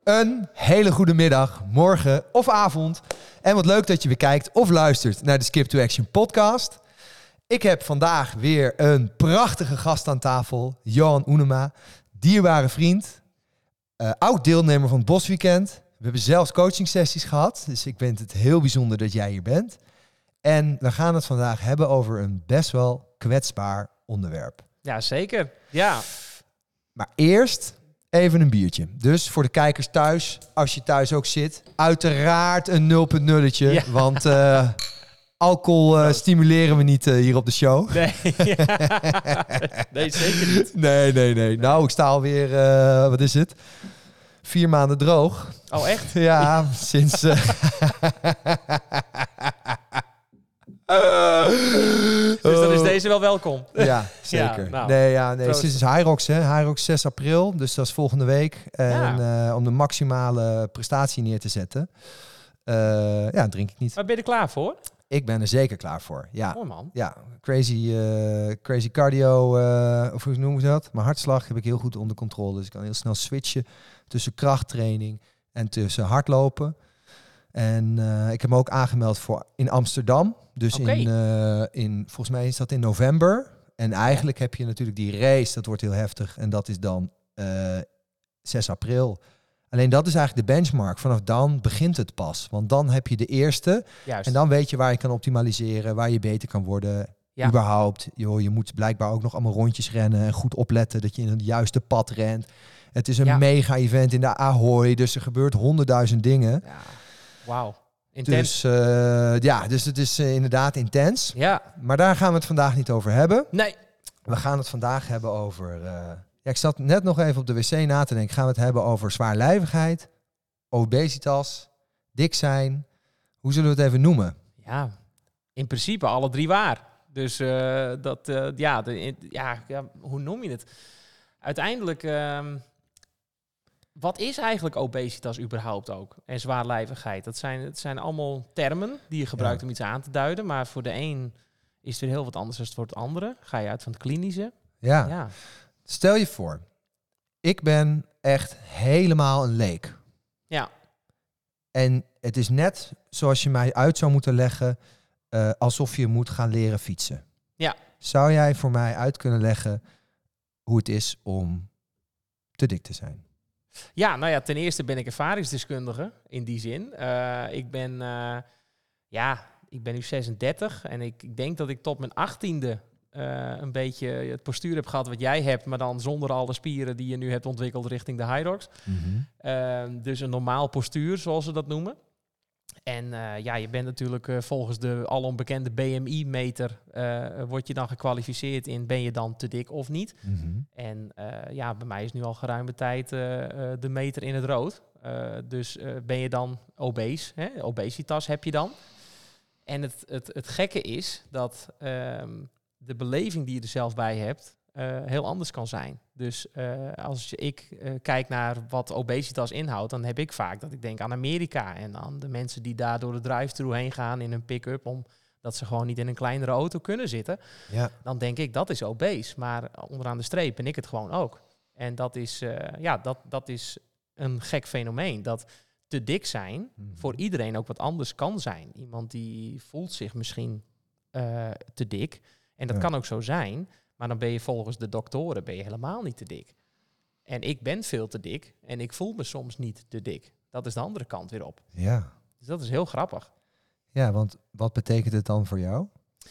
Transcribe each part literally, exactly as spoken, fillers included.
Een hele goede middag, morgen of avond. En wat leuk dat je weer kijkt of luistert naar de Skip to Action podcast. Ik heb vandaag weer een prachtige gast aan tafel. Johan Oenema, dierbare vriend. Uh, oud deelnemer van het Bosweekend. We hebben zelfs coaching sessies gehad. Dus ik vind het heel bijzonder dat jij hier bent. En we gaan het vandaag hebben over een best wel kwetsbaar onderwerp. Ja, zeker. Ja. Maar eerst even een biertje. Dus voor de kijkers thuis, als je thuis ook zit, uiteraard een nul punt nulletje. Ja. Want uh, alcohol uh, stimuleren we niet uh, hier op de show. Nee, ja. nee, zeker niet. Nee, nee, nee. Nou, ik sta alweer, uh, wat is het? Vier maanden droog. Oh, echt? Ja, sinds... Uh, Uh, dus dan is deze wel welkom. Ja, zeker. Ja, nou, nee, ja, nee, sinds Hyrox, hè. Hyrox zes april, dus dat is volgende week. En ja. uh, om de maximale prestatie neer te zetten, uh, ja, drink ik niet. Maar ben je er klaar voor? Ik ben er zeker klaar voor, ja. Mooi man. Ja, crazy, uh, crazy cardio, uh, of hoe noemen ze dat? Mijn hartslag heb ik heel goed onder controle. Dus ik kan heel snel switchen tussen krachttraining en tussen hardlopen. En uh, ik heb me ook aangemeld voor in Amsterdam. Dus okay. in, uh, in, volgens mij is dat in november. En eigenlijk heb je natuurlijk die race, dat wordt heel heftig. En dat is dan uh, zes april. Alleen dat is eigenlijk de benchmark. Vanaf dan begint het pas. Want dan heb je de eerste. Juist. En dan weet je waar je kan optimaliseren, waar je beter kan worden. Ja. Überhaupt. Joh, je moet blijkbaar ook nog allemaal rondjes rennen en goed opletten dat je in het juiste pad rent. Het is een ja. mega-event in de Ahoy. Dus er gebeurt honderdduizend dingen. Ja. Wauw. Intens. Dus uh, ja, dus het is uh, inderdaad intens. Ja. Maar daar gaan we het vandaag niet over hebben. Nee. We gaan het vandaag hebben over... Uh, ja, ik zat net nog even op de wc na te denken. Gaan we het hebben over zwaarlijvigheid, obesitas, dik zijn. Hoe zullen we het even noemen? Ja, in principe alle drie waar. Dus uh, dat, uh, ja, de, ja, ja, hoe noem je het? Uiteindelijk... Uh, Wat is eigenlijk obesitas überhaupt ook? En zwaarlijvigheid. Dat zijn, het zijn allemaal termen die je gebruikt ja. om iets aan te duiden. Maar voor de een is het weer heel wat anders dan voor het andere. Ga je uit van het klinische. Ja. ja. Stel je voor, ik ben echt helemaal een leek. Ja. En het is net zoals je mij uit zou moeten leggen, uh, alsof je moet gaan leren fietsen. Ja. Zou jij voor mij uit kunnen leggen hoe het is om te dik te zijn? Ja, nou ja, ten eerste ben ik ervaringsdeskundige in die zin. Uh, ik ben, uh, ja, ik ben nu zesendertig en ik, ik denk dat ik tot mijn achttiende uh, een beetje het postuur heb gehad wat jij hebt, maar dan zonder alle spieren die je nu hebt ontwikkeld richting de Hyrox. Mm-hmm. Uh, dus een normaal postuur, zoals ze dat noemen. En uh, ja, je bent natuurlijk uh, volgens de alom bekende B M I-meter... Uh, word je dan gekwalificeerd in ben je dan te dik of niet. Mm-hmm. En uh, ja, bij mij is nu al geruime tijd uh, uh, de meter in het rood. Uh, dus uh, ben je dan obese, hè? Obesitas heb je dan. En het, het, het gekke is dat uh, de beleving die je er zelf bij hebt... Uh, heel anders kan zijn. Dus uh, als ik uh, kijk naar wat obesitas inhoudt, dan heb ik vaak dat ik denk aan Amerika en aan de mensen die daar door de drive-thru heen gaan in een pick-up, omdat ze gewoon niet in een kleinere auto kunnen zitten. Ja. Dan denk ik, dat is obese. Maar onderaan de streep ben ik het gewoon ook. En dat is, uh, ja, dat, dat is een gek fenomeen. Dat te dik zijn mm-hmm. voor iedereen ook wat anders kan zijn. Iemand die voelt zich misschien uh, te dik. En dat ja. kan ook zo zijn. Maar dan ben je volgens de doktoren ben je helemaal niet te dik. En ik ben veel te dik en ik voel me soms niet te dik. Dat is de andere kant weer op. Ja. Dus dat is heel grappig. Ja, want wat betekent het dan voor jou?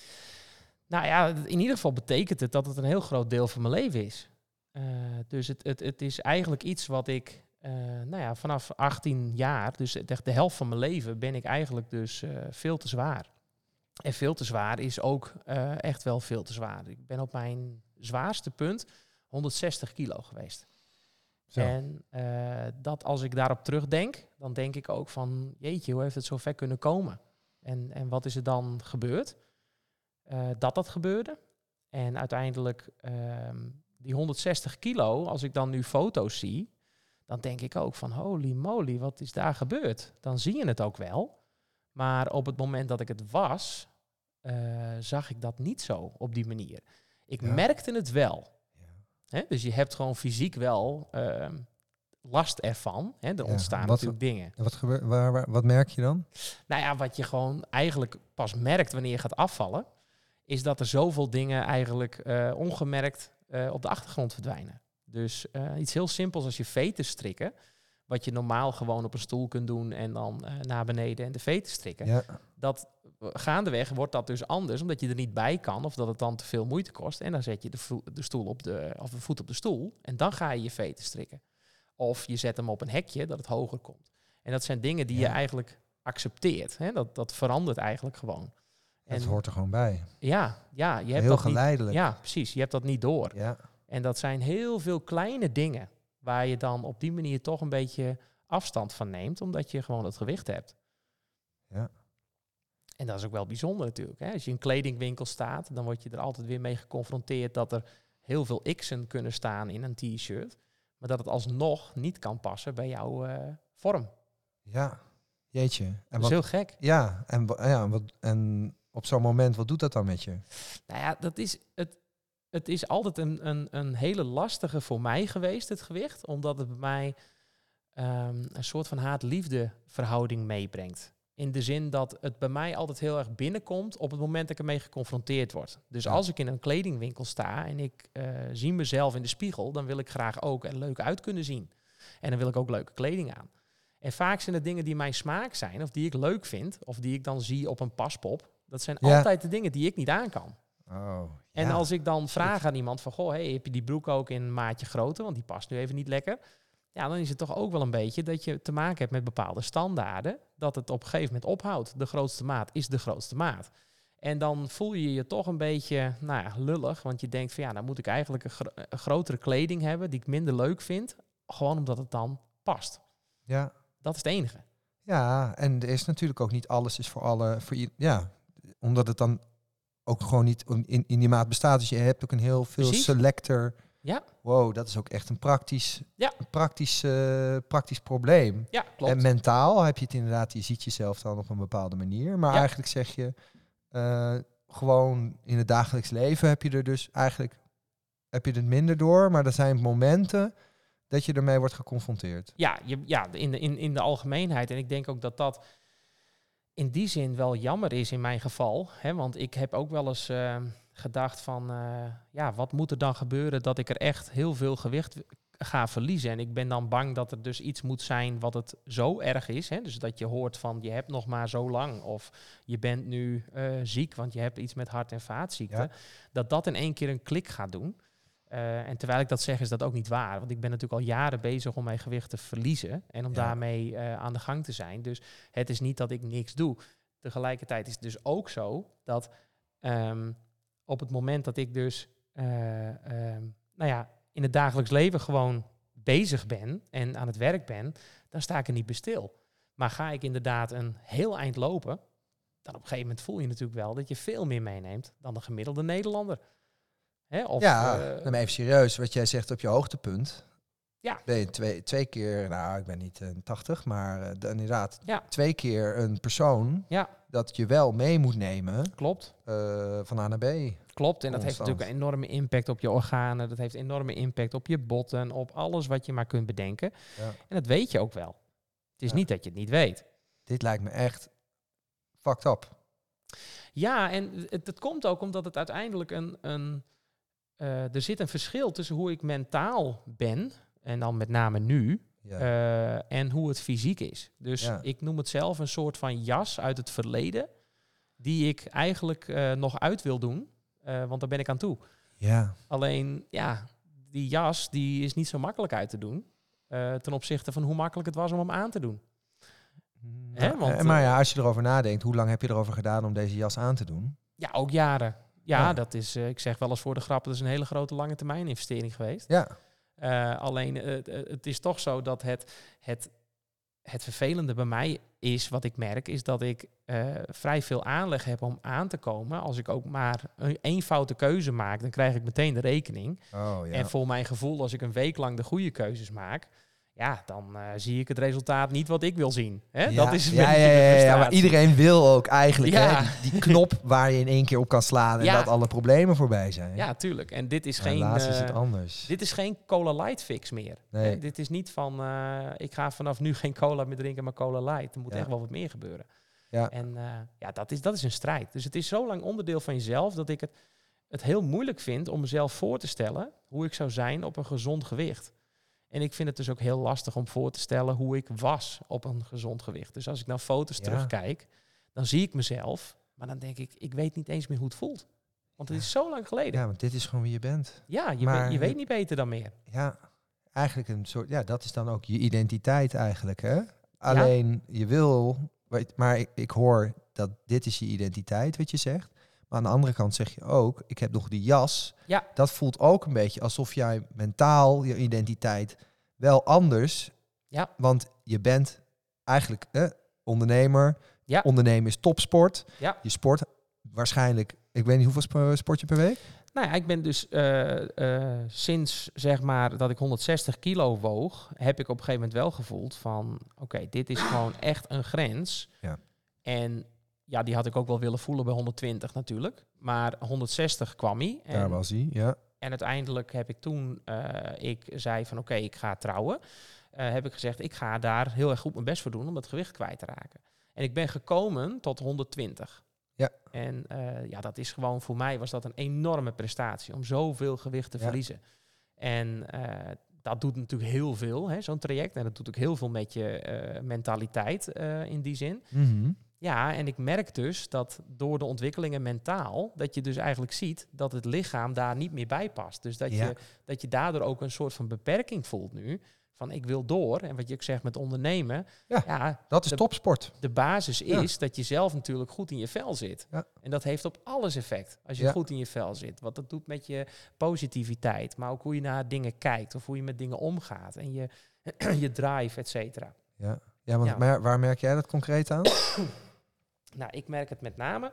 Nou ja, in ieder geval betekent het dat het een heel groot deel van mijn leven is. Uh, dus het, het, het is eigenlijk iets wat ik, uh, nou ja, vanaf achttien jaar, dus de, de helft van mijn leven, ben ik eigenlijk dus uh, veel te zwaar. En veel te zwaar is ook uh, echt wel veel te zwaar. Ik ben op mijn zwaarste punt honderdzestig kilo geweest. Zo. En uh, dat als ik daarop terugdenk, dan denk ik ook van, jeetje, hoe heeft het zo ver kunnen komen? En, en wat is er dan gebeurd? Uh, dat dat gebeurde. En uiteindelijk uh, die honderdzestig kilo, als ik dan nu foto's zie, dan denk ik ook van, holy moly, wat is daar gebeurd? Dan zie je het ook wel. Maar op het moment dat ik het was, uh, zag ik dat niet zo op die manier. Ik ja. merkte het wel. Ja. Hè? Dus je hebt gewoon fysiek wel uh, last ervan. Hè, er Ja, ontstaan wat- natuurlijk dingen. En wat, gebeurt, waar, waar, wat merk je dan? Nou ja, wat je gewoon eigenlijk pas merkt wanneer je gaat afvallen, is dat er zoveel dingen eigenlijk eh, ongemerkt uh, op de achtergrond verdwijnen. Dus uh, iets heel simpels als je veten strikken, wat je normaal gewoon op een stoel kunt doen en dan uh, naar beneden en de veten strikken. Ja. Dat gaandeweg wordt dat dus anders, omdat je er niet bij kan of dat het dan te veel moeite kost. En dan zet je de, vo- de stoel op de, of de voet op de stoel en dan ga je je veten strikken. Of je zet hem op een hekje dat het hoger komt. En dat zijn dingen die Ja. je eigenlijk accepteert. Hè? Dat, dat verandert eigenlijk gewoon. Het En hoort er gewoon bij. ja, ja, je hebt Heel dat geleidelijk. niet. Ja, precies. Je hebt dat niet door. Ja. En dat zijn heel veel kleine dingen waar je dan op die manier toch een beetje afstand van neemt, omdat je gewoon het gewicht hebt. Ja. En dat is ook wel bijzonder natuurlijk. Hè? Als je in een kledingwinkel staat, dan word je er altijd weer mee geconfronteerd dat er heel veel x'en kunnen staan in een t-shirt, maar dat het alsnog niet kan passen bij jouw uh, vorm. Ja, jeetje. En Dat is wat, heel gek. ja, en, wa- ja wat, en op zo'n moment, wat doet dat dan met je? Nou ja, dat is het, het is altijd een, een, een hele lastige voor mij geweest, het gewicht. Omdat het bij mij um, een soort van haat-liefde verhouding meebrengt. In de zin dat het bij mij altijd heel erg binnenkomt op het moment dat ik ermee geconfronteerd word. Dus Ja. als ik in een kledingwinkel sta en ik uh, zie mezelf in de spiegel, dan wil ik graag ook er leuk uit kunnen zien. En dan wil ik ook leuke kleding aan. En vaak zijn het dingen die mijn smaak zijn, of die ik leuk vind, of die ik dan zie op een paspop. Dat zijn Ja. altijd de dingen die ik niet aan kan. Oh, En ja. als ik dan vraag aan iemand van, goh, hey, heb je die broek ook in een maatje groter? Want die past nu even niet lekker. Ja, dan is het toch ook wel een beetje dat je te maken hebt met bepaalde standaarden. Dat het op een gegeven moment ophoudt. De grootste maat is de grootste maat. En dan voel je je toch een beetje, nou ja, lullig. Want je denkt van, ja, dan moet ik eigenlijk een, gro- een grotere kleding hebben die ik minder leuk vind. Gewoon omdat het dan past. Ja. Dat is het enige. Ja, en er is natuurlijk ook niet alles is voor alle, voor i- ja, omdat het dan ook gewoon niet in, in die maat bestaat. Dus je hebt ook een heel veel Precies. selector. Ja. Wow, dat is ook echt een praktisch, Ja. een praktisch, uh, praktisch probleem. Ja, klopt. En mentaal heb je het inderdaad, je ziet jezelf dan op een bepaalde manier. Maar Ja. eigenlijk zeg je, uh, gewoon in het dagelijks leven heb je er dus eigenlijk, heb je het minder door. Maar er zijn momenten dat je ermee wordt geconfronteerd. Ja, je, ja in, de, in, in de algemeenheid. En ik denk ook dat dat in die zin wel jammer is in mijn geval. Hè, want ik heb ook wel eens uh, gedacht van, uh, ja, wat moet er dan gebeuren dat ik er echt heel veel gewicht ga verliezen? En ik ben dan bang dat er dus iets moet zijn wat het zo erg is. Hè? Dus dat je hoort van, je hebt nog maar zo lang. Of je bent nu uh, ziek, want je hebt iets met hart- en vaatziekten. Ja. Dat dat in één keer een klik gaat doen. Uh, en terwijl ik dat zeg, is dat ook niet waar. Want ik ben natuurlijk al jaren bezig om mijn gewicht te verliezen. En om ja. daarmee uh, aan de gang te zijn. Dus het is niet dat ik niks doe. Tegelijkertijd is het dus ook zo dat um, op het moment dat ik dus uh, um, nou ja, in het dagelijks leven gewoon bezig ben en aan het werk ben, dan sta ik er niet bij stil. Maar ga ik inderdaad een heel eind lopen, dan op een gegeven moment voel je natuurlijk wel dat je veel meer meeneemt dan de gemiddelde Nederlander. Hè, of, ja, uh, maar even serieus. Wat jij zegt op je hoogtepunt. Ja. Ben je twee, twee keer, nou ik ben niet uh, tachtig, maar uh, de, inderdaad ja. twee keer een persoon ja. dat je wel mee moet nemen. Klopt. Uh, van A naar B. Klopt, en dat heeft natuurlijk een enorme impact op je organen. Dat heeft een enorme impact op je botten, op alles wat je maar kunt bedenken. Ja. En dat weet je ook wel. Het is ja. niet dat je het niet weet. Dit lijkt me echt fucked up. Ja, en het, het komt ook omdat het uiteindelijk een... een Uh, er zit een verschil tussen hoe ik mentaal ben, en dan met name nu, ja. uh, en hoe het fysiek is. Dus ja. ik noem het zelf een soort van jas uit het verleden, die ik eigenlijk uh, nog uit wil doen, uh, want daar ben ik aan toe. Ja. Alleen, ja, die jas die is niet zo makkelijk uit te doen, uh, ten opzichte van hoe makkelijk het was om hem aan te doen. Ja, Hè, want, maar ja, als je erover nadenkt, hoe lang heb je erover gedaan om deze jas aan te doen? Ja, ook jaren. Ja, ja, dat is, uh, ik zeg wel eens voor de grap, dat is een hele grote lange termijn investering geweest. Ja. Uh, alleen, uh, het is toch zo dat het, het, het vervelende bij mij is, wat ik merk, is dat ik uh, vrij veel aanleg heb om aan te komen. Als ik ook maar een eenvoudige keuze maak, dan krijg ik meteen de rekening. Oh, ja. En voor mijn gevoel, als ik een week lang de goede keuzes maak, ja, dan uh, zie ik het resultaat niet wat ik wil zien. Hè? Ja, dat is een ja, beetje ja, ja, de ja, maar iedereen wil ook eigenlijk ja. hè, die, die knop waar je in één keer op kan slaan en ja. dat alle problemen voorbij zijn. Ja, tuurlijk. En dit is maar geen... helaas is het uh, anders. Dit is geen cola light fix meer. Nee. Hè? Dit is niet van, uh, ik ga vanaf nu geen cola meer drinken, maar cola light. Er moet ja. echt wel wat meer gebeuren. Ja. En uh, ja, dat is, dat is een strijd. Dus het is zo lang onderdeel van jezelf dat ik het, het heel moeilijk vind om mezelf voor te stellen hoe ik zou zijn op een gezond gewicht. En ik vind het dus ook heel lastig om voor te stellen hoe ik was op een gezond gewicht. Dus als ik naar foto's ja. terugkijk, dan zie ik mezelf, maar dan denk ik, ik weet niet eens meer hoe het voelt. Want het is zo lang geleden. Ja, want dit is gewoon wie je bent. Ja, je, maar, weet, je weet niet beter dan meer. Ja, eigenlijk een soort, ja, dat is dan ook je identiteit eigenlijk, hè? Alleen, ja. je wil, maar ik, ik hoor dat dit is je identiteit, wat je zegt. Maar aan de andere kant zeg je ook, ik heb nog die jas. Ja. Dat voelt ook een beetje alsof jij mentaal, je identiteit, wel anders. Ja. Want je bent eigenlijk eh, ondernemer. Ja. Ondernemen is topsport. Ja. Je sport waarschijnlijk, ik weet niet hoeveel sport je per week? Nou ja, ik ben dus uh, uh, sinds zeg maar dat ik honderdzestig kilo woog, heb ik op een gegeven moment wel gevoeld van, oké, okay, dit is gewoon echt een grens. Ja. En ja, die had ik ook wel willen voelen bij honderdtwintig natuurlijk. Maar honderdzestig kwam hij. En, daar was hij, ja. En uiteindelijk heb ik toen, uh, ik zei van oké, okay, ik ga trouwen. Uh, heb ik gezegd, ik ga daar heel erg goed mijn best voor doen om dat gewicht kwijt te raken. En ik ben gekomen tot honderdtwintig. Ja. En uh, ja, dat is gewoon, voor mij was dat een enorme prestatie om zoveel gewicht te ja. verliezen. En uh, dat doet natuurlijk heel veel, hè, zo'n traject. En dat doet ook heel veel met je uh, mentaliteit uh, in die zin. Mm-hmm. Ja, en ik merk dus dat door de ontwikkelingen mentaal, dat je dus eigenlijk ziet dat het lichaam daar niet meer bij past. Dus dat, ja. je, dat je daardoor ook een soort van beperking voelt nu. Van ik wil door. En wat je ook zegt met ondernemen. Ja, ja dat is de, topsport. De basis is ja. dat je zelf natuurlijk goed in je vel zit. Ja. En dat heeft op alles effect. Als je ja. goed in je vel zit. Wat dat doet met je positiviteit. Maar ook hoe je naar dingen kijkt. Of hoe je met dingen omgaat. En je, je drive, et cetera. Ja, ja, want ja. Maar waar merk jij dat concreet aan? Nou, ik merk het met name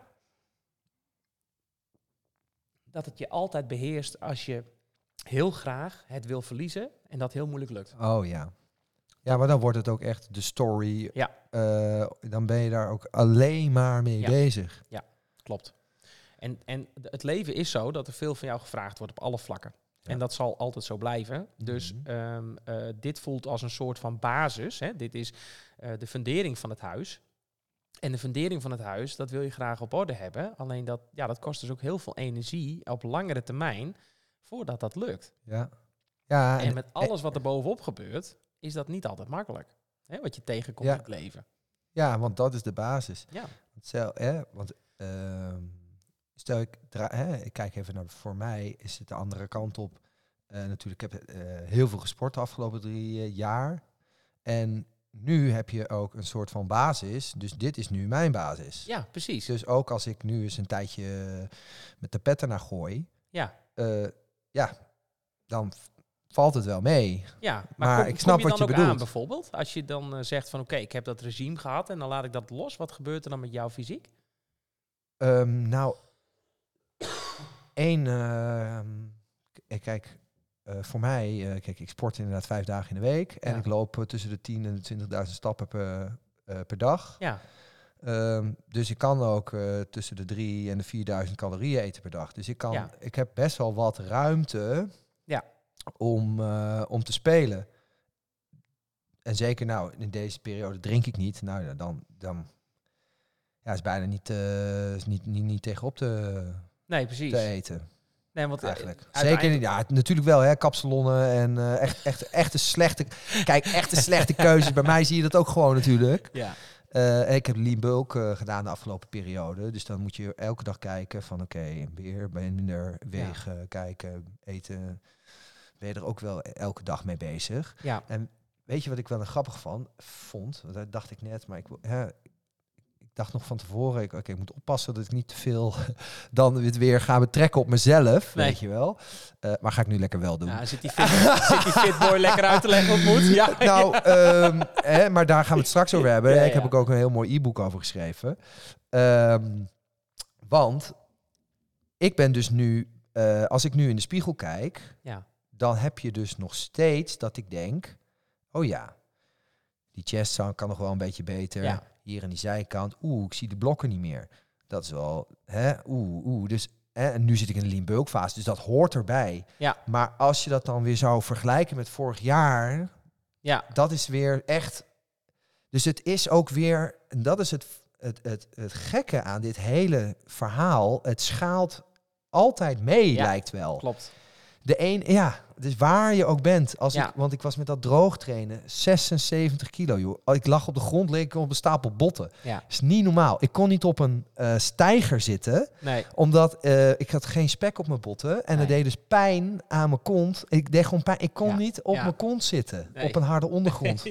dat het je altijd beheerst als je heel graag het wil verliezen en dat heel moeilijk lukt. Oh ja. Ja, maar dan wordt het ook echt de story. Ja. Uh, dan ben je daar ook alleen maar mee ja. bezig. Ja, klopt. En, en het leven is zo dat er veel van jou gevraagd wordt op alle vlakken. Ja. En dat zal altijd zo blijven. Mm-hmm. Dus um, uh, dit voelt als een soort van basis. Hè. Dit is uh, de fundering van het huis. En de fundering van het huis, dat wil je graag op orde hebben. Alleen dat, ja, dat kost dus ook heel veel energie op langere termijn voordat dat lukt. Ja. Ja, en, en met alles wat er bovenop gebeurt, is dat niet altijd makkelijk. Hè, wat je tegenkomt ja. in het leven. Ja, want dat is de basis. Ja. Stel, hè, want uh, stel ik, dra- hè, ik kijk even naar, voor mij is het de andere kant op. Uh, natuurlijk, ik heb uh, heel veel gesport de afgelopen drie uh, jaar. En nu heb je ook een soort van basis. Dus dit is nu mijn basis. Ja, precies. Dus ook als ik nu eens een tijdje met de petten naar gooi. Ja. Uh, ja, dan valt het wel mee. Ja, maar, maar kom, ik snap kom je wat je dan ook bedoelt. aan bijvoorbeeld? Als je dan uh, zegt van oké, okay, ik heb dat regime gehad en dan laat ik dat los. Wat gebeurt er dan met jouw fysiek? Um, nou, één, uh, k- kijk... Uh, voor mij, uh, kijk, ik sport inderdaad vijf dagen in de week. En ja. ik loop uh, tussen de tien en de twintigduizend stappen per, uh, per dag. Ja. Um, dus ik kan ook uh, tussen de drie en de vierduizend calorieën eten per dag. Dus ik, kan, ja. ik heb best wel wat ruimte ja. om, uh, om te spelen. En zeker nou, in deze periode drink ik niet. Nou, dan, dan ja, is bijna niet, uh, is niet, niet, niet tegenop te, nee, precies. te eten. Nee, want eigenlijk. Zeker, ja, natuurlijk wel, hè, kapsalonnen en uh, echt, echt, echte slechte... Kijk, echte slechte keuzes. Bij mij zie je dat ook gewoon natuurlijk. Ja. Uh, ik heb lean bulk uh, gedaan de afgelopen periode. Dus dan moet je elke dag kijken van oké, okay, weer minder wegen, ja. kijken, eten. Ben je er ook wel elke dag mee bezig. Ja. En weet je wat ik wel een grappig van vond? Dat dacht ik net, maar ik... Hè, Ik dacht nog van tevoren, ik, okay, ik moet oppassen dat ik niet te veel dan het weer ga betrekken op mezelf, nee. weet je wel. Uh, maar ga ik nu lekker wel doen. Ja, zit die fit, zit die fitboy lekker uit te leggen wat moet? Ja. Nou, um, hè, maar daar gaan we het straks over hebben. Ja, ja. Ik heb ook een heel mooi e-book over geschreven. Um, want ik ben dus nu, uh, als ik nu in de spiegel kijk, ja. dan heb je dus nog steeds dat ik denk, Oh ja. Die chest sound kan nog wel een beetje beter. Ja. Hier aan die zijkant. Oeh, ik zie de blokken niet meer. Dat is wel... Hè? Oeh, oeh. Dus, hè? En nu zit ik in de lean bulk fase, dus dat hoort erbij. Ja. Maar als je dat dan weer zou vergelijken met vorig jaar... Ja. Dat is weer echt... Dus het is ook weer... En dat is het, het, het, het gekke aan dit hele verhaal. Het schaalt altijd mee, Ja, lijkt wel. Klopt. De een, ja, dus waar je ook bent. Als Ja. ik, want ik was met dat droog trainen, zesenzeventig kilo, joh. Ik lag op de grond, leek ik op een stapel botten. Ja. Is niet normaal. Ik kon niet op een uh, steiger zitten, Nee. omdat uh, ik had geen spek op mijn botten. En Nee. dat deed dus pijn aan mijn kont. Ik deed gewoon pijn. Ik kon Ja. niet op Ja. mijn kont zitten, Nee. op een harde ondergrond.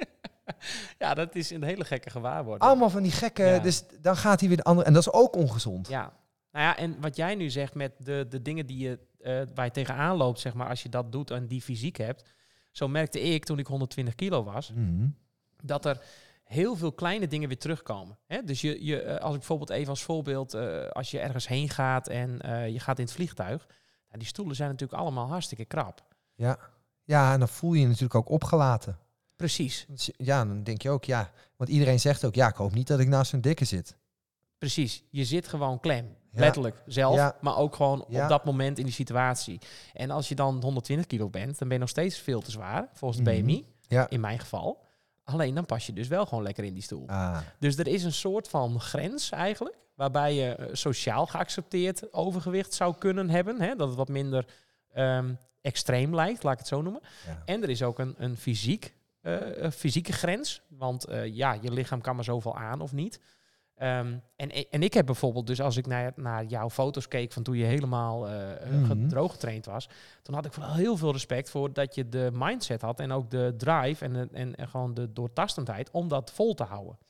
Ja, dat is een hele gekke gewaarwording. Allemaal van die gekke, Ja. dus dan gaat hij weer de andere. En dat is ook ongezond. Ja. Nou ja, en wat jij nu zegt met de, de dingen die je, uh, waar je tegenaan loopt, zeg maar, als je dat doet en die fysiek hebt. Zo merkte ik toen ik honderdtwintig kilo was, Mm-hmm. dat er heel veel kleine dingen weer terugkomen. Hè? Dus je, je, uh, als ik bijvoorbeeld even als voorbeeld, uh, als je ergens heen gaat en uh, je gaat in het vliegtuig. Nou, die stoelen zijn natuurlijk allemaal hartstikke krap. Ja. Ja, en dan voel je je natuurlijk ook opgelaten. Precies. Ja, dan denk je ook, ja. Want iedereen zegt ook, ja, ik hoop niet dat ik naast een dikke zit. Precies. Je zit gewoon klem. Ja. Letterlijk. Zelf, Ja. maar ook gewoon Ja. op dat moment in die situatie. En als je dan honderdtwintig kilo bent, dan ben je nog steeds veel te zwaar, volgens de B M I. Ja. In mijn geval. Alleen dan pas je dus wel gewoon lekker in die stoel. Ah. Dus er is een soort van grens eigenlijk, waarbij je uh, sociaal geaccepteerd overgewicht zou kunnen hebben. Hè? Dat het wat minder um, extreem lijkt, laat ik het zo noemen. Ja. En er is ook een, een fysiek, uh, een fysieke grens. Want uh, ja, je lichaam kan maar zoveel aan of niet. Um, en, en ik heb bijvoorbeeld, dus als ik naar, naar jouw foto's keek van toen je helemaal uh, Mm-hmm. droog getraind was, toen had ik wel heel veel respect voor dat je de mindset had en ook de drive en, de, en, en gewoon de doortastendheid om dat vol te houden.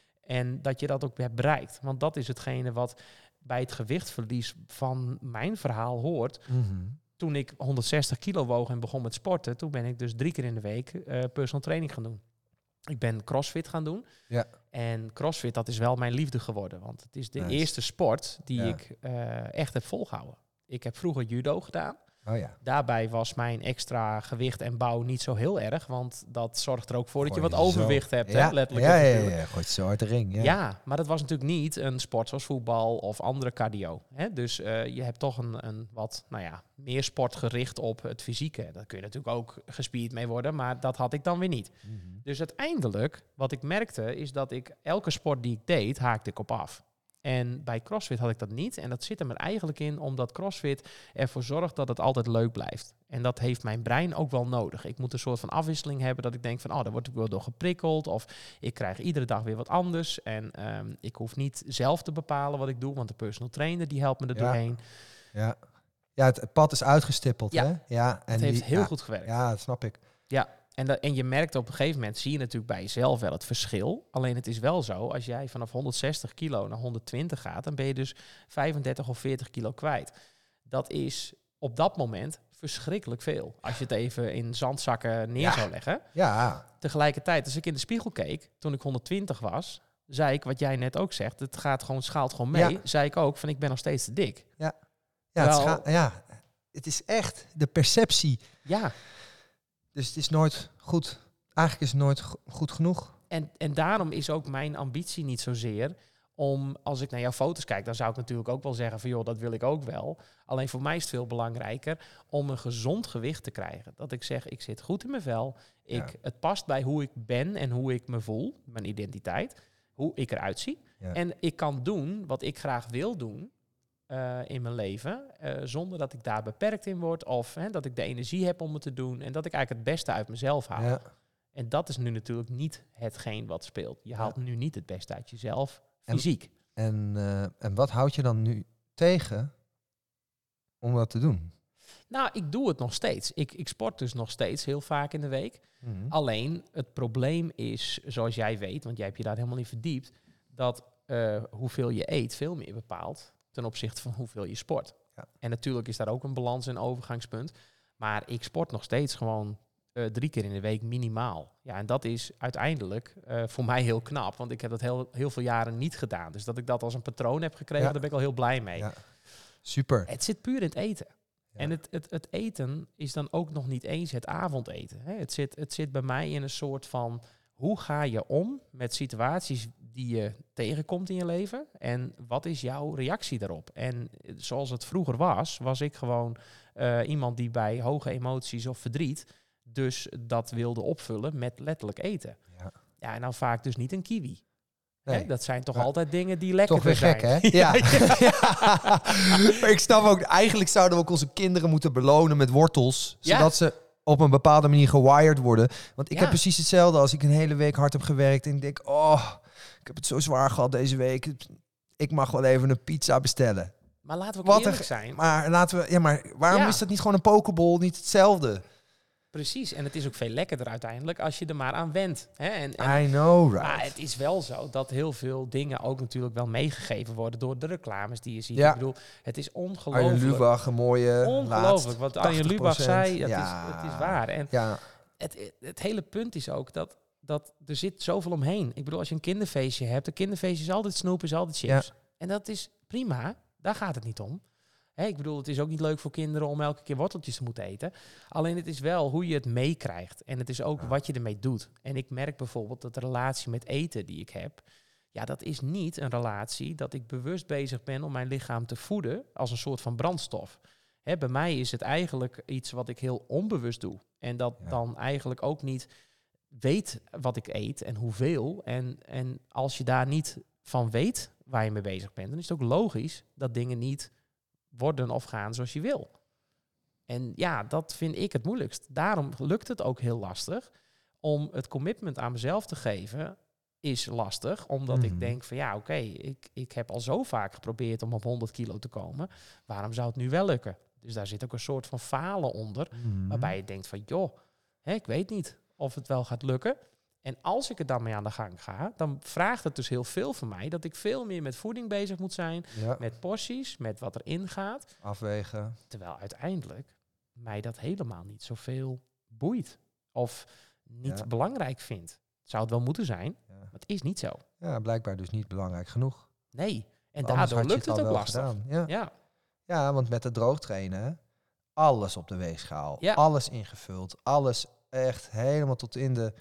En dat je dat ook hebt bereikt. Want dat is hetgene wat bij het gewichtverlies van mijn verhaal hoort. Mm-hmm. Toen ik honderdzestig kilo woog en begon met sporten, toen ben ik dus drie keer in de week uh, personal training gaan doen. Ik ben CrossFit gaan doen. Ja. En CrossFit, dat is wel mijn liefde geworden. Want het is de Nice. eerste sport die Ja. ik uh, echt heb volgehouden. Ik heb vroeger judo gedaan. Oh ja. Daarbij was mijn extra gewicht en bouw niet zo heel erg. Want dat zorgt er ook voor dat je Gooi wat je overwicht zo. hebt. Ja. Hè? Letterlijk. Ja, en ja, ja, figuurlijk. ja. Gooit zo uit de ring. Ja. Ja, maar dat was natuurlijk niet een sport zoals voetbal of andere cardio. Hè? Dus uh, je hebt toch een, een wat, nou ja, meer sport gericht op het fysieke. Daar kun je natuurlijk ook gespierd mee worden, maar dat had ik dan weer niet. Mm-hmm. Dus uiteindelijk, wat ik merkte, is dat ik elke sport die ik deed, haakte ik op af. En bij CrossFit had ik dat niet. En dat zit er eigenlijk in, omdat CrossFit ervoor zorgt dat het altijd leuk blijft. En dat heeft mijn brein ook wel nodig. Ik moet een soort van afwisseling hebben dat ik denk van, oh, daar word ik wel door geprikkeld. Of ik krijg iedere dag weer wat anders. En um, ik hoef niet zelf te bepalen wat ik doe, want de personal trainer die helpt me er Ja. doorheen. Ja, ja het, het pad is uitgestippeld. Ja. Hè? Ja, en Het heeft die- heel ja, goed gewerkt. Ja, dat snap ik. Ja, en, dat, en je merkt op een gegeven moment, zie je natuurlijk bij jezelf wel het verschil. Alleen het is wel zo, als jij vanaf honderdzestig kilo naar honderdtwintig gaat, dan ben je dus vijfendertig of veertig kilo kwijt. Dat is op dat moment verschrikkelijk veel. Als je het even in zandzakken neer Ja. zou leggen. Ja, Tegelijkertijd, als ik in de spiegel keek, toen ik honderdtwintig was, zei ik, wat jij net ook zegt, het gaat gewoon, schaalt gewoon mee. Ja. Zei ik ook van, ik ben nog steeds te dik. ja, het, Wel- scha- ja, het is echt de perceptie. Ja, Dus het is nooit goed. Eigenlijk is het nooit go- goed genoeg. En, en daarom is ook mijn ambitie niet zozeer om, als ik naar jouw foto's kijk, dan zou ik natuurlijk ook wel zeggen van, joh, dat wil ik ook wel. Alleen voor mij is het veel belangrijker om een gezond gewicht te krijgen. Dat ik zeg, ik zit goed in mijn vel. Ik, Ja. Het past bij hoe ik ben en hoe ik me voel, mijn identiteit, hoe ik eruit zie. Ja. En ik kan doen wat ik graag wil doen uh, in mijn leven, uh, zonder dat ik daar beperkt in word of hè, dat ik de energie heb om het te doen en dat ik eigenlijk het beste uit mezelf haal. Ja. En dat is nu natuurlijk niet hetgeen wat speelt. Je haalt Ja. nu niet het beste uit jezelf, En- fysiek. En, uh, en wat houd je dan nu tegen om dat te doen? Nou, ik doe het nog steeds. Ik, ik sport dus nog steeds heel vaak in de week. Mhm. Alleen, het probleem is, zoals jij weet, want jij hebt je daar helemaal in verdiept, dat uh, hoeveel je eet veel meer bepaalt ten opzichte van hoeveel je sport. Ja. En natuurlijk is daar ook een balans en overgangspunt. Maar ik sport nog steeds gewoon uh, drie keer in de week minimaal. Ja, en dat is uiteindelijk uh, voor mij heel knap, want ik heb dat heel, heel veel jaren niet gedaan. Dus dat ik dat als een patroon heb gekregen, Ja. daar ben ik al heel blij mee. Ja. Super. Het zit puur in het eten. Ja. En het, het, het eten is dan ook nog niet eens het avondeten. Hè? Het, zit, het zit bij mij in een soort van... Hoe ga je om met situaties die je tegenkomt in je leven? En wat is jouw reactie daarop? En zoals het vroeger was, was ik gewoon uh, iemand die bij hoge emoties of verdriet... dus dat wilde opvullen met letterlijk eten. Ja, ja en dan vaak dus niet een kiwi. Nee. Hè? Dat zijn toch maar altijd dingen die lekker zijn. Toch weer zijn. gek, hè? Ja. ja. Maar ik snap ook, eigenlijk zouden we ook onze kinderen moeten belonen met wortels. Zodat ja. ze op een bepaalde manier gewired worden. Want ik ja. heb precies hetzelfde als ik een hele week hard heb gewerkt. En ik denk, oh, ik heb het zo zwaar gehad deze week. Ik mag wel even een pizza bestellen. Maar laten we ook eerlijk zijn. Maar, laten we, ja, maar waarom ja. is dat niet gewoon een pokeball, niet hetzelfde? Precies, en het is ook veel lekkerder uiteindelijk als je er maar aan wendt. Hè? En, en, I know, right. Maar het is wel zo dat heel veel dingen ook natuurlijk wel meegegeven worden door de reclames die je ziet. Ja. Ik bedoel, het is ongelooflijk. Arjen Lubach, een mooie Ongelooflijk, wat Arjen Lubach zei, dat ja. is, het is waar. En ja. het, het hele punt is ook dat, dat er zit zoveel omheen. Ik bedoel, als je een kinderfeestje hebt, een kinderfeestje is altijd snoep, is altijd chips. Ja. En dat is prima, daar gaat het niet om. Hey, ik bedoel, het is ook niet leuk voor kinderen om elke keer worteltjes te moeten eten. Alleen het is wel hoe je het meekrijgt. En het is ook ja. wat je ermee doet. En ik merk bijvoorbeeld dat de relatie met eten die ik heb... ja, dat is niet een relatie dat ik bewust bezig ben om mijn lichaam te voeden als een soort van brandstof. Hè, bij mij is het eigenlijk iets wat ik heel onbewust doe. En dat ja. dan eigenlijk ook niet weet wat ik eet en hoeveel. En, en als je daar niet van weet waar je mee bezig bent... dan is het ook logisch dat dingen niet... worden of gaan zoals je wil. En ja, dat vind ik het moeilijkst. Daarom lukt het ook heel lastig om het commitment aan mezelf te geven, is lastig, omdat mm-hmm. ik denk van ja, oké, okay, ik, ik heb al zo vaak geprobeerd om op honderd kilo te komen. Waarom zou het nu wel lukken? Dus daar zit ook een soort van falen onder, mm-hmm. waarbij je denkt van joh, hè, ik weet niet of het wel gaat lukken. En als ik er dan mee aan de gang ga, dan vraagt het dus heel veel van mij... dat ik veel meer met voeding bezig moet zijn, ja. met porties, met wat erin gaat. Afwegen. Terwijl uiteindelijk mij dat helemaal niet zoveel boeit. Of niet ja. belangrijk vindt. Zou het wel moeten zijn, ja. maar het is niet zo. Ja, blijkbaar dus niet belangrijk genoeg. Nee, en maar daardoor lukt het, het ook lastig. Ja. Ja. ja, want met het droogtrainen, alles op de weegschaal. Ja. Alles ingevuld, alles echt helemaal tot in de...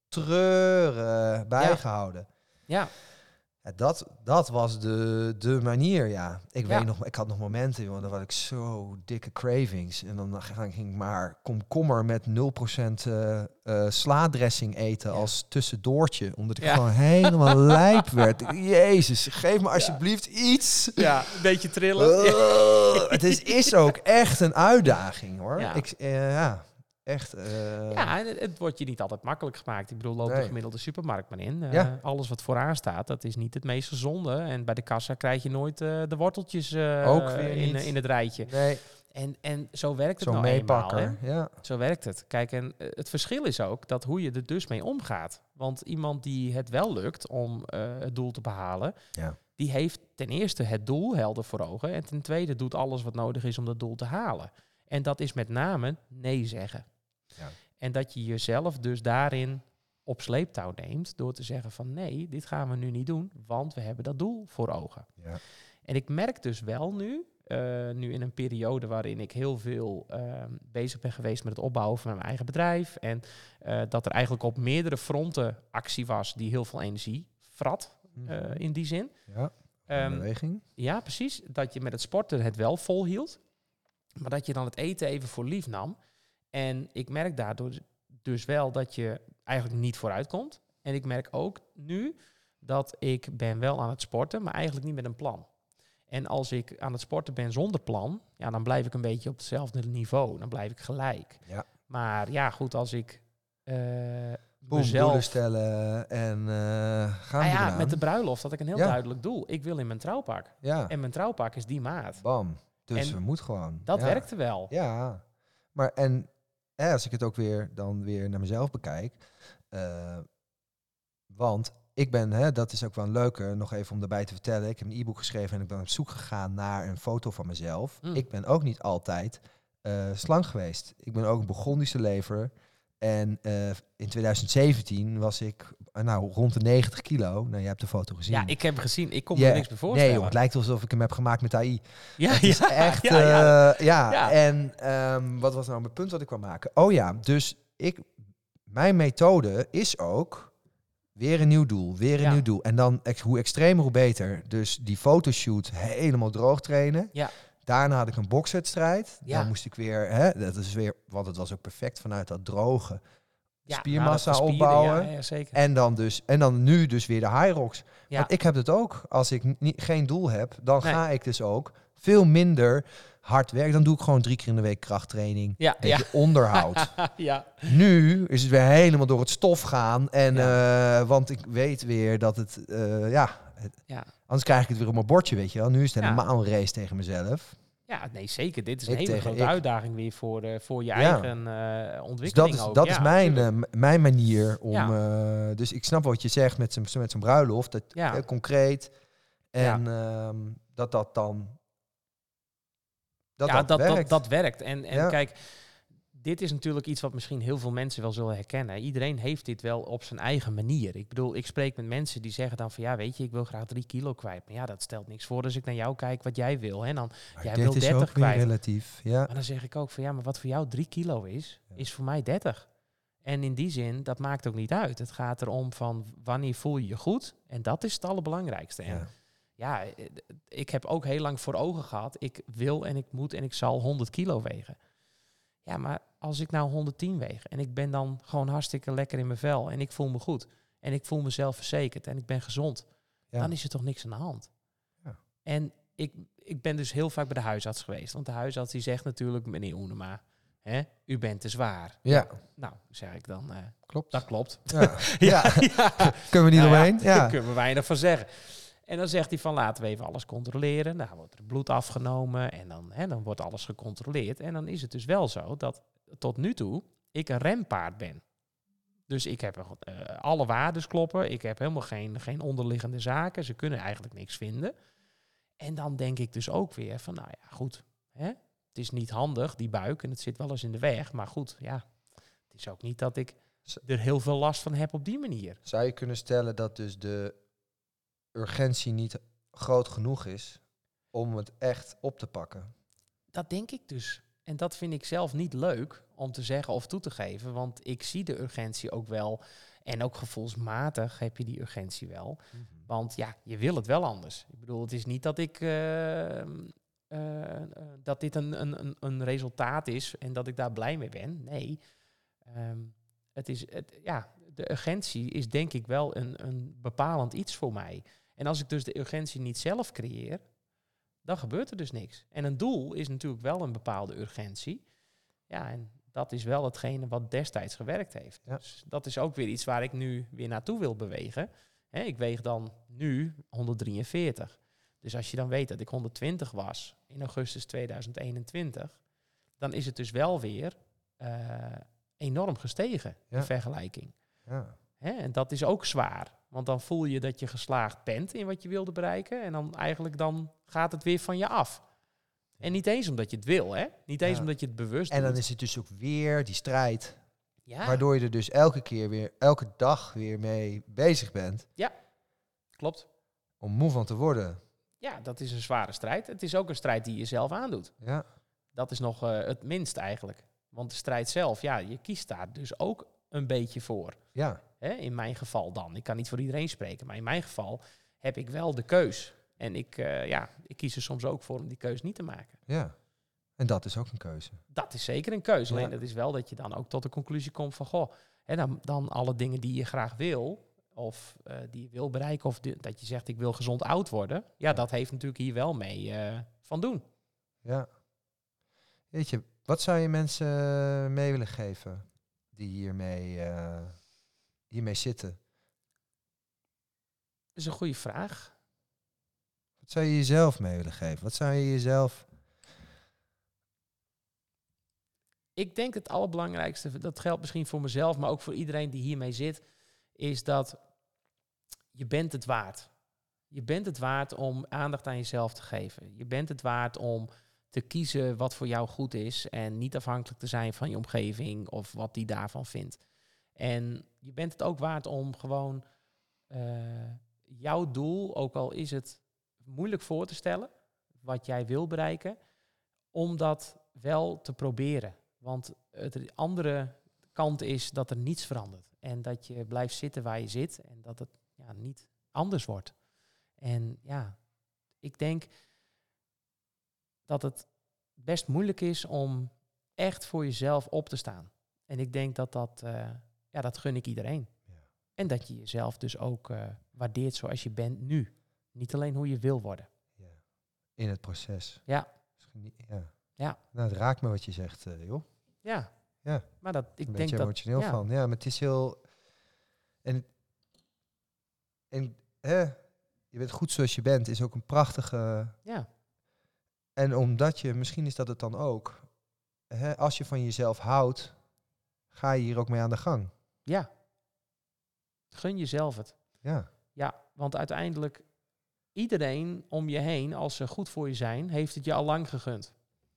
treuren bijgehouden. Ja. ja. ja dat, dat was de, de manier, ja. Ik ja. weet nog, ik had nog momenten, joh, dan had ik zo dikke cravings. En dan ging ik maar komkommer met nul procent uh, uh, slaadressing eten ja. als tussendoortje. Omdat ik ja. gewoon helemaal lijp werd. Jezus, geef me alsjeblieft ja. iets. Ja, een beetje trillen. Uh, het is, is ook echt een uitdaging, hoor. Ja. Ik, uh, ja. Echt, uh... Ja, het, het wordt je niet altijd makkelijk gemaakt. Ik bedoel, loop nee. de gemiddelde supermarkt maar in. Uh, ja. Alles wat vooraan staat, dat is niet het meest gezonde. En bij de kassa krijg je nooit uh, de worteltjes uh, Ook weer in, niet. in het rijtje. Nee. En, en zo werkt het zo nou meepakker. eenmaal. Hè? Ja. Zo werkt het. Kijk, en uh, het verschil is ook dat hoe je er dus mee omgaat. Want iemand die het wel lukt om uh, het doel te behalen... Ja. die heeft ten eerste het doel helder voor ogen... en ten tweede doet alles wat nodig is om dat doel te halen. En dat is met name nee zeggen. Ja. En dat je jezelf dus daarin op sleeptouw neemt... door te zeggen van nee, dit gaan we nu niet doen... want we hebben dat doel voor ogen. Ja. En ik merk dus wel nu... Uh, nu in een periode waarin ik heel veel uh, bezig ben geweest... met het opbouwen van mijn eigen bedrijf... en uh, dat er eigenlijk op meerdere fronten actie was... die heel veel energie vrat, uh, in die zin. Ja, um, beweging. Ja, precies. Dat je met het sporten het wel volhield... maar dat je dan het eten even voor lief nam... En ik merk daardoor dus wel dat je eigenlijk niet vooruit komt. En ik merk ook nu dat ik ben wel aan het sporten, maar eigenlijk niet met een plan. En als ik aan het sporten ben zonder plan, ja, dan blijf ik een beetje op hetzelfde niveau. Dan blijf ik gelijk. Ja. Maar ja, goed, als ik uh, Boom, mezelf... doelen stellen en uh, gaan ah, ja, eraan. met de bruiloft had ik een heel ja. duidelijk doel. Ik wil in mijn trouwpak. Ja. En mijn trouwpak is die maat. Bam. Dus en we moeten gewoon. Dat ja. werkte wel. Ja. Maar en... Eh, als ik het ook weer dan weer naar mezelf bekijk. Uh, want ik ben, hè, dat is ook wel een leuke, nog even om daarbij te vertellen. Ik heb een e-book geschreven en ik ben op zoek gegaan naar een foto van mezelf. Mm. Ik ben ook niet altijd uh, slank geweest. Ik ben ook een Burgondische lever. En uh, in twintig zeventien was ik uh, nou, rond de negentig kilo. Nou, je hebt de foto gezien. Ja, ik heb hem gezien. Ik kon me yeah. er niks bij voorstellen. Nee, joh, het lijkt alsof ik hem heb gemaakt met A I. Ja, het is ja, echt... ja, ja. Uh, ja. ja. En um, wat was nou mijn punt wat ik wou maken? Oh ja, dus ik... Mijn methode is ook... Weer een nieuw doel, weer een ja. nieuw doel. En dan, ex- hoe extremer, hoe beter. Dus die fotoshoot helemaal droog trainen. Ja. Daarna had ik een bokswedstrijd. Ja. Dan moest ik weer, hè, dat is weer, want het was ook perfect vanuit dat droge ja, spiermassa nou, opbouwen. Ja, ja, zeker. En dan dus, en dan nu dus weer de Hyrox. Ja. Want ik heb het ook. Als ik niet, geen doel heb, dan nee. ga ik dus ook veel minder hard werken. Dan doe ik gewoon drie keer in de week krachttraining. Ja, beetje ja. onderhoud. ja. Nu is het weer helemaal door het stof gaan. En ja. uh, want ik weet weer dat het, uh, ja, het, ja. anders krijg ik het weer op mijn bordje, weet je wel. Nu is het helemaal ja. een race tegen mezelf. Ja, nee, zeker. Dit is een ik hele grote ik. uitdaging weer voor, uh, voor je ja. eigen uh, ontwikkeling. Dus dat is, ook. dat ja, is mijn, uh, mijn manier om... Ja. Uh, dus ik snap wat je zegt met zo'n met zo'n bruiloft. Dat, ja. uh, concreet. En ja. uh, dat dat dan... Dat ja, dat, dat, werkt. Dat, dat werkt. En, en ja. kijk, dit is natuurlijk iets wat misschien heel veel mensen wel zullen herkennen. Iedereen heeft dit wel op zijn eigen manier. Ik bedoel, ik spreek met mensen die zeggen dan van... ja, weet je, ik wil graag drie kilo kwijt. Maar ja, dat stelt niks voor als ik naar jou kijk wat jij wil. En dan, maar jij dit wil is dertig ook kwijt. relatief, ja. Maar dan zeg ik ook van... ja, maar wat voor jou drie kilo is, ja. is voor mij dertig. En in die zin, dat maakt ook niet uit. Het gaat erom van wanneer voel je je goed. En dat is het allerbelangrijkste. Ja. En ja, ik heb ook heel lang voor ogen gehad... ik wil en ik moet en ik zal honderd kilo wegen. Ja, maar als ik nou honderdtien weeg... en ik ben dan gewoon hartstikke lekker in mijn vel... en ik voel me goed en ik voel mezelf verzekerd... en ik ben gezond, ja. dan is er toch niks aan de hand. Ja. En ik, ik ben dus heel vaak bij de huisarts geweest. Want de huisarts die zegt natuurlijk... meneer Oenema, hè, u bent te zwaar. Ja. Nou, zeg ik dan... Uh, klopt. Dat klopt. Ja. ja. ja. Kunnen we niet nou, omheen? Ja, ja. Daar kunnen we weinig van zeggen. En dan zegt hij van laten we even alles controleren. Dan wordt er bloed afgenomen en dan, hè, dan wordt alles gecontroleerd. En dan is het dus wel zo dat tot nu toe ik een rempaard ben. Dus ik heb uh, alle waardes kloppen. Ik heb helemaal geen, geen onderliggende zaken. Ze kunnen eigenlijk niks vinden. En dan denk ik dus ook weer van nou ja goed. Hè, het is niet handig die buik en het zit wel eens in de weg. Maar goed ja, het is ook niet dat ik er heel veel last van heb op die manier. Zou je kunnen stellen dat dus de urgentie niet groot genoeg is om het echt op te pakken? Dat denk ik dus. En dat vind ik zelf niet leuk om te zeggen of toe te geven. Want ik zie de urgentie ook wel. En ook gevoelsmatig heb je die urgentie wel. Mm-hmm. Want ja, je wil het wel anders. Ik bedoel, het is niet dat ik uh, uh, uh, dat dit een, een, een resultaat is en dat ik daar blij mee ben. Nee. Um, het is, het, ja, de urgentie is denk ik wel een, een bepalend iets voor mij. En als ik dus de urgentie niet zelf creëer, dan gebeurt er dus niks. En een doel is natuurlijk wel een bepaalde urgentie. Ja, en dat is wel hetgene wat destijds gewerkt heeft. Ja. Dus dat is ook weer iets waar ik nu weer naartoe wil bewegen. Hè, ik weeg dan nu honderddrieënveertig. Dus als je dan weet dat ik honderdtwintig was in augustus tweeduizend eenentwintig... dan is het dus wel weer uh, enorm gestegen ja. in vergelijking. Ja. Hè, en dat is ook zwaar. Want dan voel je dat je geslaagd bent in wat je wilde bereiken. En dan eigenlijk dan gaat het weer van je af. En niet eens omdat je het wil, hè? Niet eens ja. omdat je het bewust En dan doet. is het dus ook weer die strijd. Ja. Waardoor je er dus elke keer weer, elke dag weer mee bezig bent. Ja, klopt. Om moe van te worden. Ja, dat is een zware strijd. Het is ook een strijd die je zelf aandoet. Ja. Dat is nog uh, het minst eigenlijk. Want de strijd zelf, ja, je kiest daar dus ook een beetje voor. Ja. Hè, in mijn geval dan. Ik kan niet voor iedereen spreken, maar in mijn geval heb ik wel de keus. En ik, uh, ja, ik kies er soms ook voor om die keus niet te maken. Ja, en dat is ook een keuze. Dat is zeker een keuze. Ja. Alleen dat is wel dat je dan ook tot de conclusie komt van... goh, hè, dan, dan alle dingen die je graag wil... of uh, die je wil bereiken... of die, dat je zegt ik wil gezond oud worden... ja, dat heeft natuurlijk hier wel mee uh, van doen. Ja. Weet je, wat zou je mensen mee willen geven... die hiermee, uh, hiermee zitten? Dat is een goede vraag... Wat zou je jezelf mee willen geven? Wat zou je jezelf... Ik denk het allerbelangrijkste, dat geldt misschien voor mezelf, maar ook voor iedereen die hiermee zit, is dat je bent het waard. Je bent het waard om aandacht aan jezelf te geven. Je bent het waard om te kiezen wat voor jou goed is en niet afhankelijk te zijn van je omgeving of wat die daarvan vindt. En je bent het ook waard om gewoon uh, jouw doel, ook al is het moeilijk voor te stellen, wat jij wil bereiken, om dat wel te proberen. Want het andere kant is dat er niets verandert. En dat je blijft zitten waar je zit en dat het ja, niet anders wordt. En ja, ik denk dat het best moeilijk is om echt voor jezelf op te staan. En ik denk dat dat, uh, ja, dat gun ik iedereen. Ja. En dat je jezelf dus ook uh, waardeert zoals je bent nu. Niet alleen hoe je wil worden. Ja. In het proces. Ja. Ja. Ja. Nou, het raakt me wat je zegt, uh, joh. Ja. Ja. Maar dat, ik een denk beetje dat, emotioneel ja. van. Ja, maar het is heel... En, en hè, je bent goed zoals je bent, is ook een prachtige... Ja. En omdat je, misschien is dat het dan ook, hè, als je van jezelf houdt, ga je hier ook mee aan de gang. Ja. Gun jezelf het. Ja. Ja, want uiteindelijk, iedereen om je heen, als ze goed voor je zijn, heeft het je al lang gegund.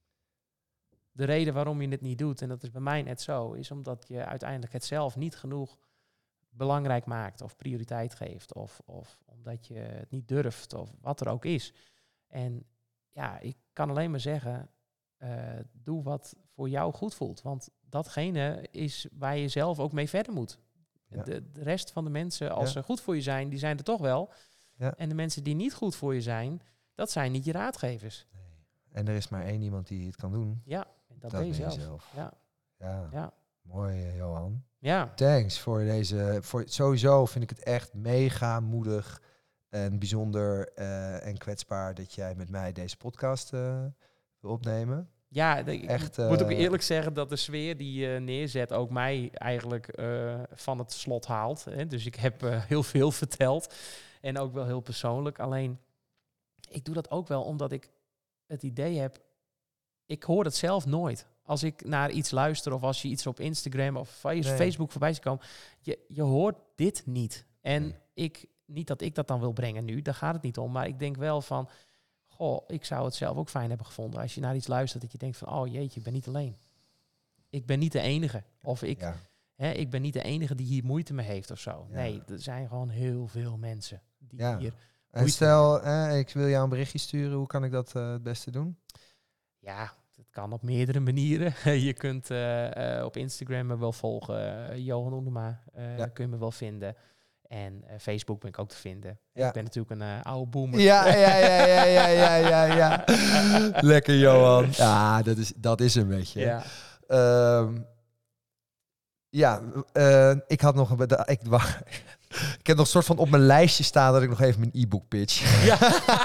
De reden waarom je het niet doet, en dat is bij mij net zo, is omdat je uiteindelijk het zelf niet genoeg belangrijk maakt of prioriteit geeft. Of, of omdat je het niet durft of wat er ook is. En ja, ik kan alleen maar zeggen, uh, doe wat voor jou goed voelt. Want datgene is waar je zelf ook mee verder moet. Ja. De, de rest van de mensen, als ja. ze goed voor je zijn, die zijn er toch wel. Ja. En de mensen die niet goed voor je zijn, dat zijn niet je raadgevers. Nee. En er is maar één iemand die het kan doen. Ja, en dat, dat ben je zelf. zelf. Ja. Ja. Ja. Mooi, uh, Johan. Ja. Thanks voor deze. Voor, sowieso vind ik het echt mega moedig en bijzonder uh, en kwetsbaar dat jij met mij deze podcast uh, wil opnemen. Ja, de, echt, ik moet ook eerlijk zeggen dat de sfeer die je uh, neerzet ook mij eigenlijk uh, van het slot haalt. Hè. Dus ik heb uh, heel veel verteld en ook wel heel persoonlijk. Alleen, ik doe dat ook wel omdat ik het idee heb, ik hoor het zelf nooit. Als ik naar iets luister of als je iets op Instagram of nee. Facebook voorbij ziet komen, je, je hoort dit niet. En nee. ik, niet dat ik dat dan wil brengen nu, daar gaat het niet om. Maar ik denk wel van, goh, ik zou het zelf ook fijn hebben gevonden als je naar iets luistert dat je denkt van, oh jeetje, ik ben niet alleen. Ik ben niet de enige. Of ik, ja. hè, ik ben niet de enige die hier moeite mee heeft of zo. Ja. Nee, er zijn gewoon heel veel mensen die ja. hier... En stel, eh, ik wil jou een berichtje sturen, hoe kan ik dat uh, het beste doen? Ja, het kan op meerdere manieren. Je kunt uh, uh, op Instagram me wel volgen. Uh, Johan Oendema uh, ja. kun je me wel vinden. En uh, Facebook ben ik ook te vinden. Ja. Ik ben natuurlijk een uh, oude boomer. Ja, ja, ja, ja, ja, ja, ja, ja. Lekker, Johan. Ja, dat is, dat is een beetje. Ja, um, ja uh, ik had nog een... Ik, ik heb nog een soort van op mijn lijstje staan dat ik nog even mijn e-book pitch. Ja.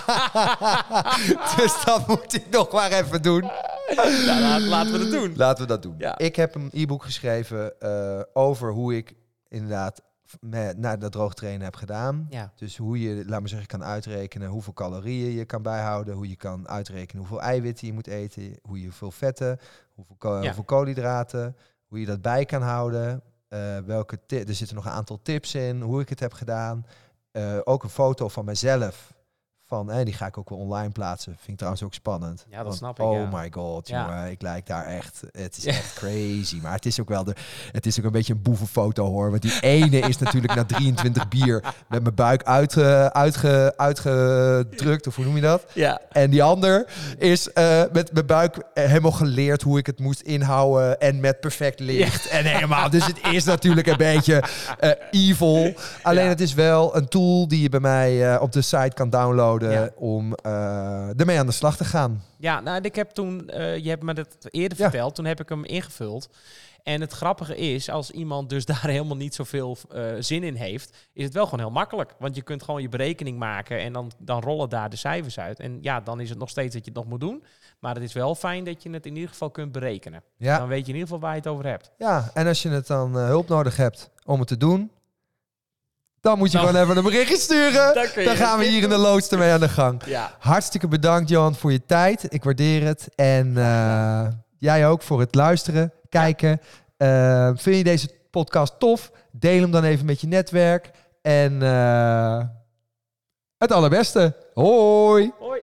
Dus dat moet ik nog maar even doen. Nou, laat, laten we dat doen. Laten we dat doen. Ja. Ik heb een e-book geschreven uh, over hoe ik inderdaad met, naar dat droogtrainen heb gedaan. Ja. Dus hoe je, laat maar zeggen, kan uitrekenen hoeveel calorieën je kan bijhouden. Hoe je kan uitrekenen hoeveel eiwitten je moet eten. Hoe je hoeveel vetten, hoeveel, ko- ja. hoeveel koolhydraten. Hoe je dat bij kan houden. Uh, welke ti- er zitten nog een aantal tips in, hoe ik het heb gedaan. Uh, ook een foto van mezelf. Van, eh, die ga ik ook wel online plaatsen. Vind ik trouwens ook spannend. Ja, dat Want, snap ik. Oh ja. my god, ja. jongen, ik lijk daar echt. Het is echt crazy. Maar het is ook wel de. Het is ook een beetje een boevenfoto, hoor. Want die ene is natuurlijk na drieëntwintig bier met mijn buik uitge, uitge, uitgedrukt. Of hoe noem je dat? Ja. En die ander is uh, met mijn buik helemaal geleerd hoe ik het moest inhouden en met perfect licht. Ja. En helemaal. Dus het is natuurlijk een beetje uh, evil. Alleen ja. het is wel een tool die je bij mij uh, op de site kan downloaden. Ja. Om uh, ermee aan de slag te gaan. Ja, nou, ik heb toen, uh, je hebt me dat eerder ja. verteld, toen heb ik hem ingevuld. En het grappige is, als iemand dus daar helemaal niet zoveel uh, zin in heeft, is het wel gewoon heel makkelijk. Want je kunt gewoon je berekening maken en dan, dan rollen daar de cijfers uit. En ja, dan is het nog steeds dat je het nog moet doen. Maar het is wel fijn dat je het in ieder geval kunt berekenen. Ja. Dan weet je in ieder geval waar je het over hebt. Ja, en als je het dan uh, hulp nodig hebt om het te doen, dan moet je nou, gewoon even een berichtje sturen. Dan, dan gaan we hier in de loods ermee aan de gang. Ja. Hartstikke bedankt, Johan, voor je tijd. Ik waardeer het. En uh, jij ook voor het luisteren, kijken. Uh, vind je deze podcast tof? Deel hem dan even met je netwerk. En uh, het allerbeste. Hoi! Hoi!